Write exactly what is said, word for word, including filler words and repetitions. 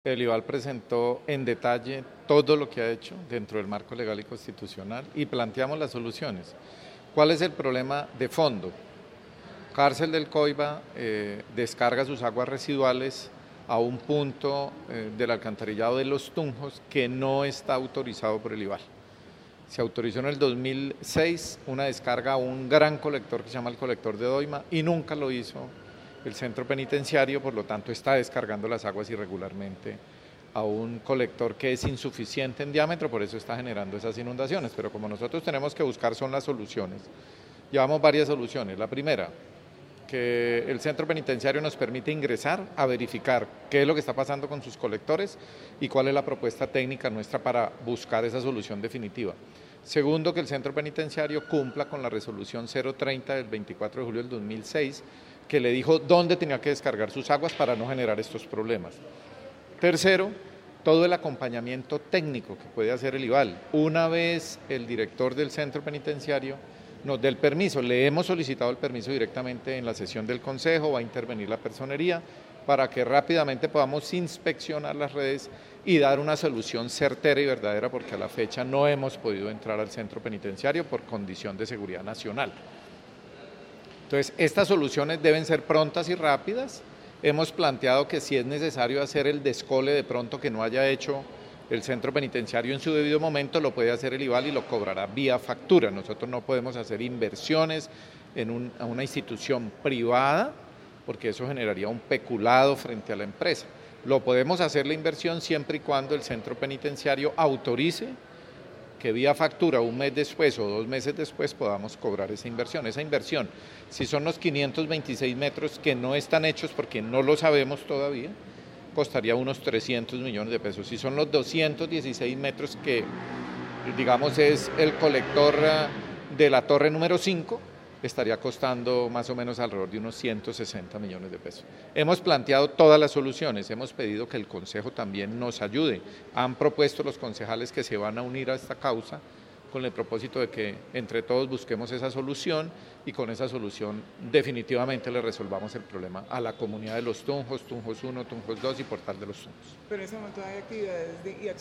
El IVAL presentó en detalle todo lo que ha hecho dentro del marco legal y constitucional y planteamos las soluciones. ¿Cuál es el problema de fondo? Cárcel del Coiba eh, descarga sus aguas residuales a un punto eh, del alcantarillado de Los Tunjos que no está autorizado por el IVAL. Se autorizó en el dos mil seis una descarga a un gran colector que se llama el colector de Doima y nunca lo hizo el centro penitenciario, por lo tanto está descargando las aguas irregularmente a un colector que es insuficiente en diámetro, por eso está generando esas inundaciones. Pero como nosotros tenemos que buscar son las soluciones, llevamos varias soluciones. La primera, que el centro penitenciario nos permite ingresar a verificar qué es lo que está pasando con sus colectores y cuál es la propuesta técnica nuestra para buscar esa solución definitiva. Segundo, que el centro penitenciario cumpla con la resolución cero treinta del veinticuatro de julio del dos mil seis, que le dijo dónde tenía que descargar sus aguas para no generar estos problemas. Tercero, todo el acompañamiento técnico que puede hacer el IVAL. Una vez el director del centro penitenciario nos dé el permiso, le hemos solicitado el permiso directamente en la sesión del consejo, va a intervenir la personería para que rápidamente podamos inspeccionar las redes y dar una solución certera y verdadera, porque a la fecha no hemos podido entrar al centro penitenciario por condición de seguridad nacional. Entonces, estas soluciones deben ser prontas y rápidas. Hemos planteado que si es necesario hacer el descole de pronto que no haya hecho el centro penitenciario en su debido momento, lo puede hacer el IVAL y lo cobrará vía factura. Nosotros no podemos hacer inversiones en un, una institución privada, porque eso generaría un peculado frente a la empresa. Lo podemos hacer la inversión siempre y cuando el centro penitenciario autorice que vía factura un mes después o dos meses después podamos cobrar esa inversión. Esa inversión, si son los quinientos veintiséis metros que no están hechos porque no lo sabemos todavía, costaría unos trescientos millones de pesos. Si son los doscientos dieciséis metros que, digamos, es el colector de la torre número cinco, estaría costando más o menos alrededor de unos ciento sesenta millones de pesos. Hemos planteado todas las soluciones, hemos pedido que el Consejo también nos ayude. Han propuesto los concejales que se van a unir a esta causa con el propósito de que entre todos busquemos esa solución y con esa solución definitivamente le resolvamos el problema a la comunidad de Los Tunjos, Tunjos uno, Tunjos dos y Portal de los Tunjos. Pero en ese momento hay actividades de, y acciones